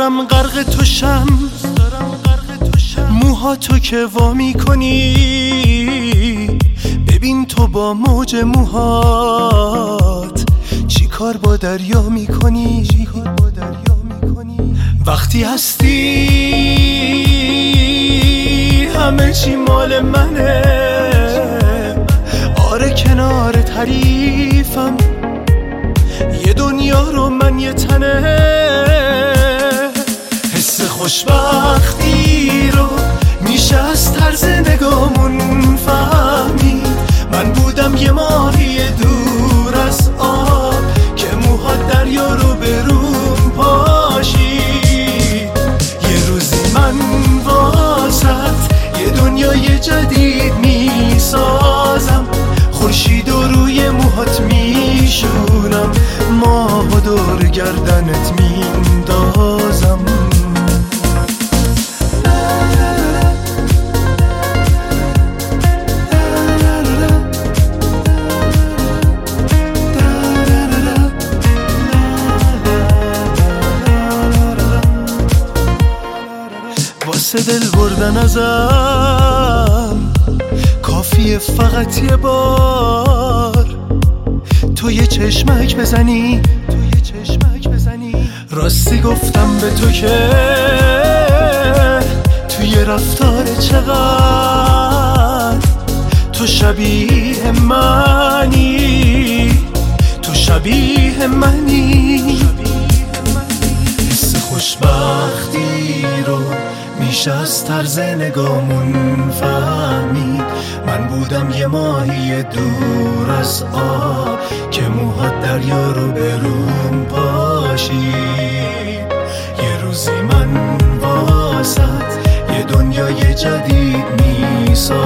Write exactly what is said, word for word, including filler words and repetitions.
دارم غرق توشم، موها تو که وا میکنی. ببین تو با موج موهات چی کار با دریا میکنی. وقتی هستی همه چی مال منه. آره کنار تعریفم یه دنیا رو من یه تنه. حس خوشبختی رو میشه از طرز نگامون فهمید. من بودم یه ماهی دور از آب که موهات دریا رو به روم پاشید. یه روزی من واسط یه دنیای جدید میسازم. خورشید و روی موهات میشونم، ماه و دور گردنت میندازم. واسه دل بردن ازم کافیه فقط یه بار تو یه چشمک بزنی. راستی گفتم به تو که توی رفتار چقدر تو شبیه منی، تو شبیه منی. حس خوشبختی رو میشه از طرز نگامون فهمید. من بودم یه ماهی دور از آب که موهات دریا رو به روم پاشید. یه روزی من واسط یه دنیای جدید میسازم.